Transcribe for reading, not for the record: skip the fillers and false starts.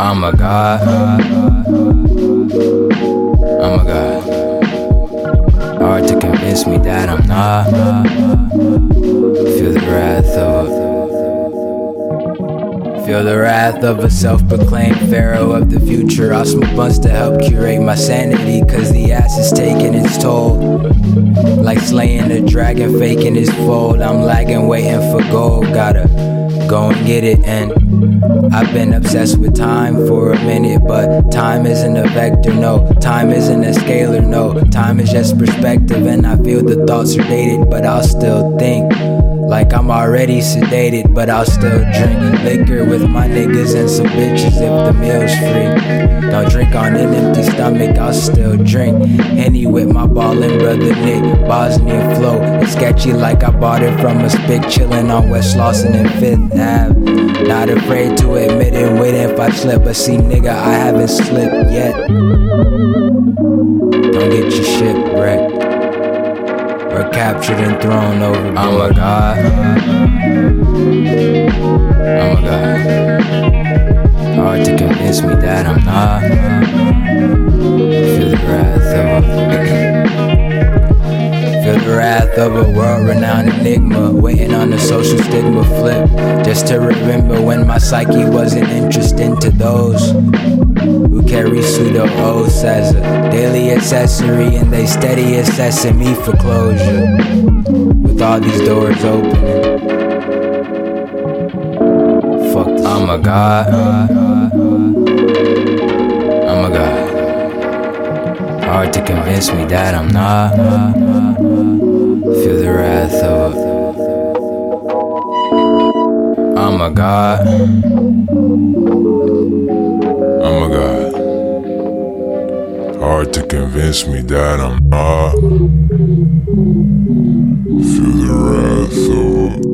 I'm a god. I'm a god. Hard to convince me that I'm not. Feel the wrath of a self-proclaimed pharaoh of the future. I smoke blunts to help curate my sanity, cause the ass is taking its toll. Like slaying a dragon, faking his fold. I'm lagging, waiting for gold. Gotta go and get it. And I've been obsessed with time for a minute, but time isn't a vector, no. Time isn't a scalar, no. Time is just perspective, and I feel the thoughts are dated, but I'll still think like I'm already sedated, but I'll still drink liquor with my niggas and some bitches if the meal's free. Don't drink on an empty stomach, I'll still drink Henny with my ballin' brother Nick, Bosnian flow. It's sketchy like I bought it from a spick, chillin' on West Lawson and 5th Ave. Not afraid to admit it, waiting if I slip, but see nigga, I haven't slipped yet. Don't get your shit wrecked or captured and thrown over. I'm a god. I'm a god. Hard to convince me that I'm not. Feel the wrath of a world-renowned enigma, waiting on the social stigma flip, just to remember when my psyche wasn't interesting to those who carry pseudo oaths as a daily accessory, and they steady assessing me for closure. With all these doors opening, fuck this. I'm a god. I'm a god. Hard to convince me that I'm not. Feel the wrath of I'm a god. I'm a god. Hard to convince me that I'm not. Feel the wrath of